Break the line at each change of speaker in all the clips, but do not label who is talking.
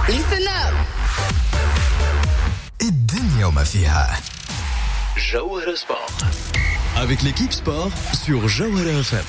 Listen up.
الدنيا وما فيها.
Jawhara Sport.
Avec l'équipe sport sur Jawhara FM.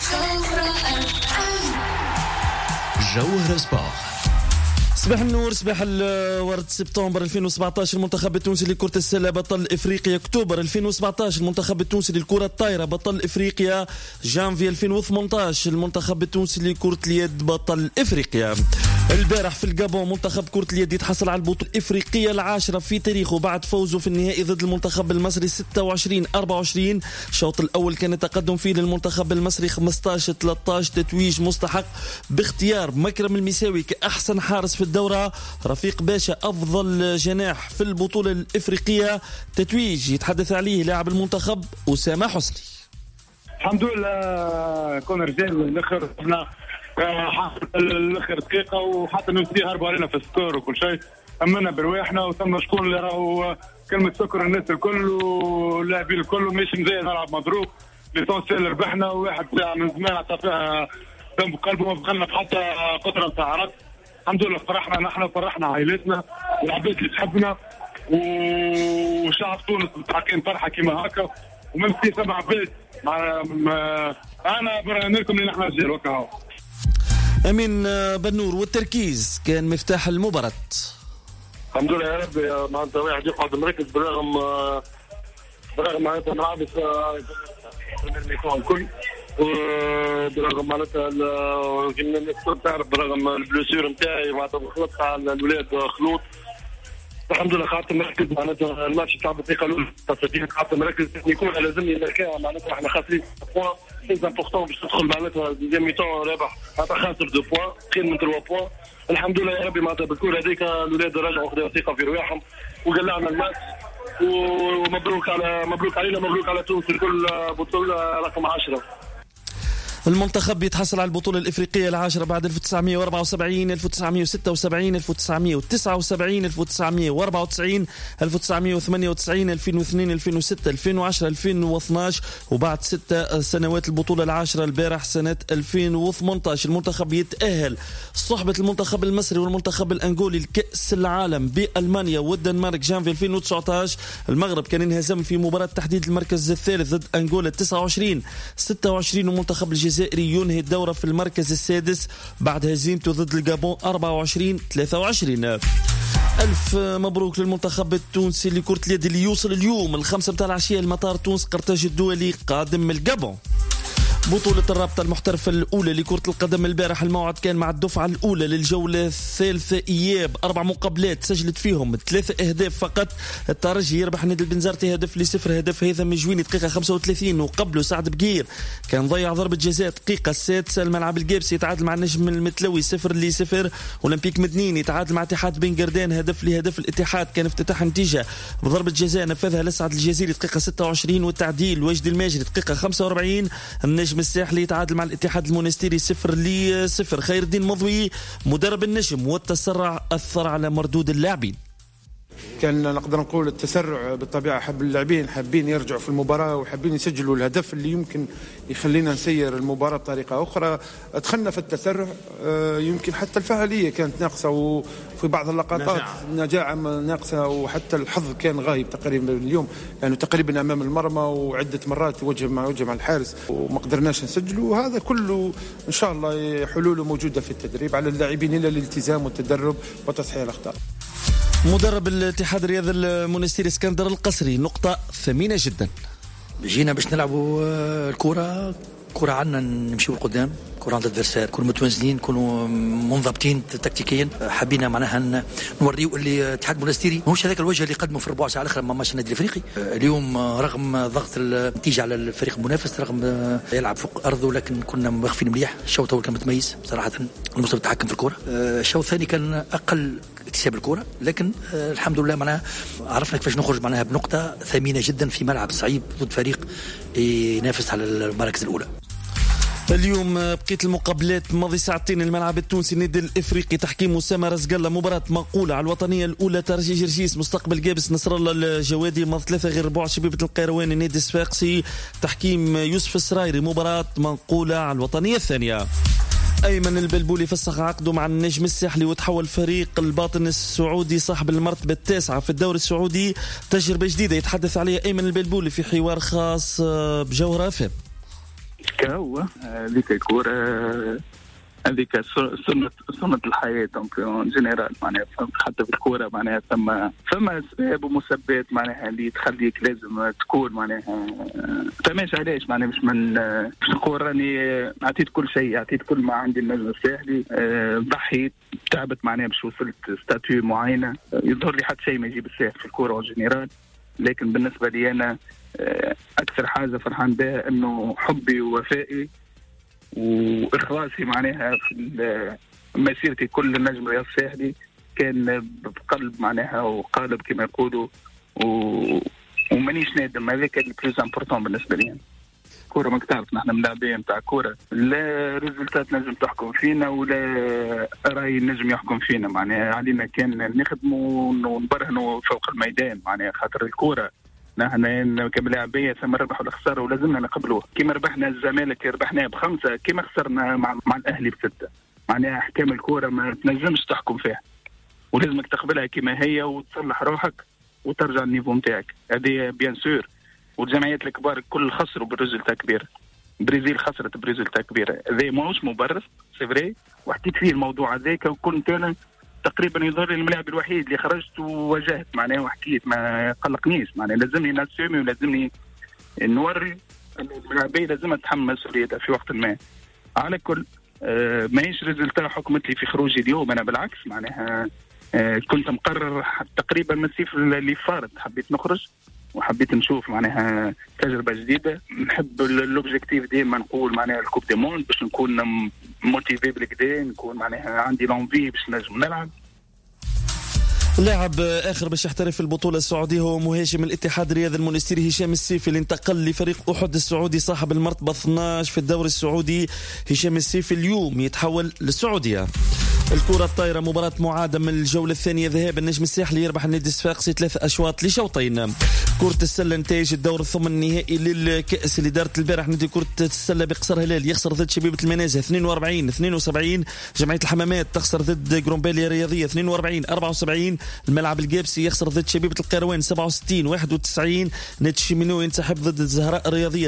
Jawhara Sport.
صباح النور، صباح الورد. سبتمبر 2017 المنتخب التونسي لكرة السلة بطل افريقيا. اكتوبر 2017 المنتخب التونسي للكرة الطايرة بطل افريقيا. جانفي 2018 المنتخب التونسي لكرة اليد بطل افريقيا. البارح في الجابون منتخب كرة اليد يتحصل على البطولة الافريقية العاشرة في تاريخه بعد فوزه في النهائي ضد المنتخب المصري 26-24. الشوط الاول كان تقدم فيه للمنتخب المصري 15-13، تتويج مستحق باختيار مكرم المساوي كأحسن حارس في الدورة، رفيق باشا أفضل جناح في البطولة الإفريقية، تتويج يتحدث عليه لاعب المنتخب أسامة حسني.
الحمد لله كنا رجال الاخر، احنا الاخر دقيقة وحتى نمسي هربوا علينا في السكور وكل شيء، أمنا برواحنا وثم شكون اللي راهو كلمة سكر الناس الكل واللاعبين الكل ماشي مزيان، نلعب مضروب ليسونسيال ربحنا، وواحد ساعة من زمان عطى فيها دم قلبه، ما بقلنا حتى قطرة ساعات. الحمد لله فرحنا نحن، فرحنا عائلتنا والعباد اللي تحبنا وشعب تونس متحقين فرحه كيما هكا، ومن في سبع عباد انا برهن لكم ان احنا رجال وكا.
امين بنور، والتركيز كان مفتاح المباراة.
الحمد لله يا ربي، معناتها واحد يقعد مركز برغم معناتها نلعب الكل، وبرغم معناتها كنا الناس تعرف برغم البلوسير نتاعي معناتها خلطت على الولاد خلوط. الحمد لله قعدت مركز، معناتها الماتش تاع الدقيقه الاولى تصديق قعدت مركز، يكون لازمني نركع، معناتها احنا خاسرين بوان سي امبورطون باش تدخل معناتها ديزيام ميتون رابح، معناتها خاسر 2 بوان خير من 3 بوان. الحمد لله يا ربي معناتها بالكل هذيك الولاد رجعوا خذوا ثقه في رواحهم وقلعنا الماتش، ومبروك علينا، مبروك على تونس الكل، بطوله رقم 10.
المنتخب يتحصل على البطولة الإفريقية العاشرة بعد 1974 1976 1979 1994 1998 2002 2006 2010 2012 وبعد 6 سنوات البطولة العاشرة البارح سنة 2018. المنتخب يتأهل صحبة المنتخب المصري والمنتخب الأنغولي لكأس العالم بألمانيا والدنمارك جانفي 2019. المغرب كان انهزم في مباراة تحديد المركز الثالث ضد أنغولا 29-26، ومنتخب الجزائري ينهي الدورة في المركز السادس بعد هزيمته ضد الجابون 24-23. ألف مبروك للمنتخب التونسي لكرة اليد اللي يوصل اليوم 5 متاع العشية المطار تونس قرطاج الدولي قادم من الجابون. بطولة الرابطة المحترفة الأولى لكرة القدم البارح الموعد كان مع الدفعة الأولى للجولة الثالثة إياب، 4 مقابلات سجلت فيهم 3 أهداف فقط. الترجي يربح نادي البنزرتي هدف ل0، هدف هيثم مجويني دقيقة 35، وقبله سعد بقير كان ضيع ضربة جزاء دقيقة 6. الملعب الجابسي يتعادل مع النجم المتلوي 0-0. أولمبيك مدنين يتعادل مع اتحاد بن قردان هدف لهدف. الاتحاد كان افتتاح النتيجة بضربة جزاء نفذها لسعد الجزيري دقيقة 26، والتعديل وجدي الماجري دقيقة 45. النجم الساحلي يتعادل مع الاتحاد المونستيري 0-0. خير الدين مضوي مدرب النجم والتسرع أثر على مردود اللاعبين.
كان نقدر نقول التسرع بالطبيعة، حب اللاعبين حابين يرجعوا في المباراة وحابين يسجلوا الهدف اللي يمكن يخلينا نسير المباراة بطريقة أخرى. دخلنا في التسرع، يمكن حتى الفعالية كانت ناقصة، وفي بعض اللقطات نجاعة ناقصة، وحتى الحظ كان غايب تقريبا اليوم، يعني تقريبا أمام المرمى وعدة مرات وجه مع الحارس وما قدرناش نسجل. وهذا كله إن شاء الله حلوله موجودة في التدريب على اللاعبين إلى الالتزام والتدرب وتصحيح الأخطاء.
مدرب الاتحاد الرياضي المونستيري اسكندر القصري، نقطة ثمينة جدا.
جينا باش نلعبوا الكرة عنا نمشيو لقدام، كرة عند الادفيرسير، نكونوا متوازنين، نكونوا منضبطين تكتيكيا. حبينا معناها نوريو اللي الاتحاد المونستيري ماهوش هذاك الوجه اللي قدمه في الربع ساعة الأخرى ما ماشي النادي الأفريقي. اليوم رغم ضغط النتيجة على الفريق المنافس، رغم يلعب فوق أرضه، لكن كنا واقفين مليح. الشوط الأول كان متميز صراحة، المستوى التحكم في الكرة. الشوط الثاني كان أقل اكتساب الكرة، لكن الحمد لله معناها عرفنا كيفاش نخرج معناها بنقطة ثمينة جدا في ملعب صعيب ضد فريق ينافس على المراكز الأولى.
اليوم بقيت المقابلات ماضي ساعتين. الملعب التونسي النادي الافريقي تحكيم اسامه رزق الله، مباراه مقوله على الوطنيه الاولى ترجي جرجيس مستقبل جابس نصر الله الجوادي، ماضي 3-4 شبيبه القيروان النادي الصفاقسي تحكيم يوسف السرايري، مباراه منقوله على الوطنيه الثانيه. أيمن البلبولي فسخ عقده مع النجم الساحلي وتحول فريق الباطن السعودي صاحب المرتبة التاسعة في الدوري السعودي. تجربة جديدة يتحدث عليها أيمن البلبولي في حوار خاص بجوهرة FM.
كهو هذيك الكورة هذيك سنة الحياة اون جينيرال معناها حتى في الكورة معناها ثم أسباب ومسببات معناها اللي تخليك لازم تكون معناها فماش علاش معناها مش نقول راني أعطيت كل شيء، أعطيت كل ما عندي النجم الساحلي، ضحيت تعبت معناها باش وصلت ستاتيو معينة. يظهر لي حتى شيء ما يجيب الساحل في الكورة اون جينيرال، لكن بالنسبة لي أنا أكثر حاجة فرحان بها إنه حبي ووفائي وإخلاصي معناها في مسيرتي كل النجم الرياض الساحلي كان بقلب معناها وقالب كما يقولوا ومانيش نادم. هذاك البلوز امبورطون بالنسبة لي. كورة ما تعرف نحن ملاعبين نتاع كورة، لا ريزلتات نجم تحكم فينا ولا رأي نجم يحكم فينا معناها. علينا كان نخدموا ونبرهنوا فوق الميدان معناها خاطر الكورة نحن كملاعبية ثم ربح ولا خسارة ولازمنا نقبلوه. كما ربحنا الزمالك ربحناه ب5، كما خسرنا مع الأهلي ب6 معناها. أحكام الكورة ما تنجمش تحكم فيها ولازمك تقبلها كما هي وتصلح روحك وترجع النيفو متاعك. هذه بيان سور. والجمعيات الكبار كل خسروا بالريزلتا كبيرة. برازيل خسرت بريزلتا كبيرة، هذا ماهوش مبرر سي فري. وحكيت فيه الموضوع هذاك وكنت أنا تقريبا يظهر لي الملاعب الوحيد اللي خرجت وواجهت معناه وحكيت ما قلقنيش معناه. لازمني ناسيومي ولازمني نوري أن الملاعبية لازم تتحمل مسؤوليتها في وقت ما. على كل ماهيش ريزلتا حكمت لي في خروجي اليوم. أنا بالعكس معناها كنت مقرر تقريبا من الصيف اللي فارت حبيت نخرج وحبيت نشوف معناها تجربة جديدة. نحب الأوبجيكتيف ديما نقول معناها الكوب دي موند باش نكون موتيفي بالكدا، نكون معناها عندي لونفي باش نجم نلعب.
اللاعب آخر باش يحترف في البطولة السعودية هو مهاجم الاتحاد الرياضي المونستيري هشام السيفي اللي انتقل لفريق أحد السعودي صاحب المرتبة 12 في الدوري السعودي. هشام السيفي اليوم يتحول للسعودية. الكرة الطايرة مباراة معادة من الجولة الثانية ذهاب النجم الساحلي يربح النادي الصفاقسي 3 أشواط لشوطين. كرة السلة نتائج الدور الثمن النهائي للكأس اللي دارت البارح. نادي كرة السلة بقصر هلال يخسر ضد شبيبة المنازه 42-72. جمعية الحمامات تخسر ضد جرومباليا الرياضية 42-74. الملعب القابسي يخسر ضد شبيبة القيروان 67-91. نادي الشمينو ينسحب ضد الزهراء الرياضية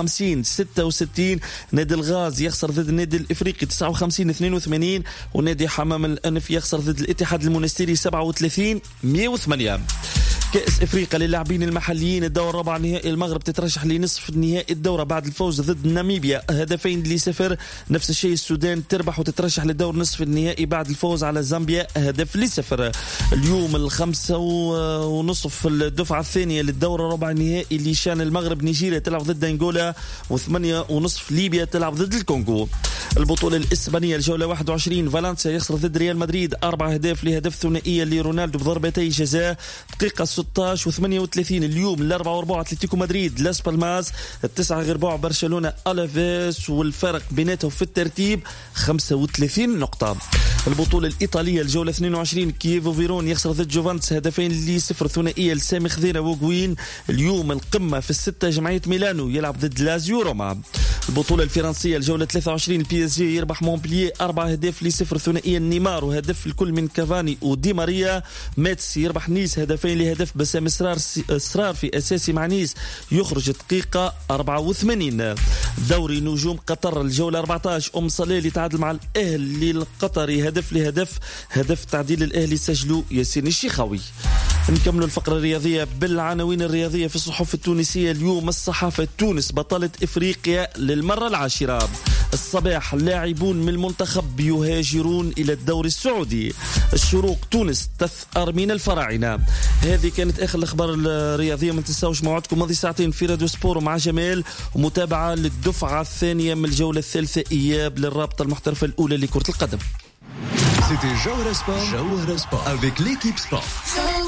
56-66. نادي الغاز يخسر ضد النادي الإفريقي 59-82. ونادي حمام الأنف يخسر ضد الاتحاد المونستيري 37-108. كأس إفريقيا للاعبين المحليين الدور الرابع نهائي المغرب تترشح لنصف النهائي الدورة بعد الفوز ضد ناميبيا 2-0. نفس الشيء السودان تربح وتترشح لدور نصف النهائي بعد الفوز على زامبيا 1-0. اليوم 5:30 الدفعة الثانية للدورة الرابع النهائي اللي شان المغرب نيجيريا تلعب ضد أنغولا 8:30 ليبيا تلعب ضد الكونغو. البطولة الإسبانية الجولة 21 فالنسيا يخسر ضد ريال مدريد 4 أهداف لهدف ثنائية لرونالدو بضربتي جزاء دقيقة 16 و38. اليوم 4 أتلتيكو مدريد لاس بالماس 9 برشلونة ألافيس والفرق بيناتهم في الترتيب 35 نقطة. البطولة الإيطالية الجولة 22 كييفو فيرون يخسر ضد جوفانتس 2-0 ثنائية لسامي خضيرة وغوين. اليوم القمة في 6 جمعية ميلانو يلعب ضد لازيو روما. البطولة الفرنسية الجولة 23 البي اس جي يربح مونبلييه 4-0 ثنائية نيمار وهدف الكل من كافاني ودي ماريا. ميتس يربح نيس 2-0 بسام إصرار في أساسي مع نيس يخرج دقيقة 84. دوري نجوم قطر الجولة 14 صليل يتعادل مع الأهلي القطري هدف تعديل الأهلي سجلوا ياسين الشيخاوي. نكملوا الفقرة الرياضية بالعناوين الرياضية في الصحف التونسية اليوم. الصحافة تونس بطلة إفريقيا للمرة العاشرة. الصباح اللاعبون من المنتخب يهاجرون إلى الدوري السعودي. الشروق تونس تثأر من الفراعنة. هذه كانت آخر الأخبار الرياضية. ما تنساوش موعدكم ماضي ساعتين في راديو سبور مع جمال ومتابعة للدفعة الثانية من الجولة الثالثة إياب للرابطة المحترفة الأولى لكرة القدم.
C'était Jawara Sport avec l'équipe Sport.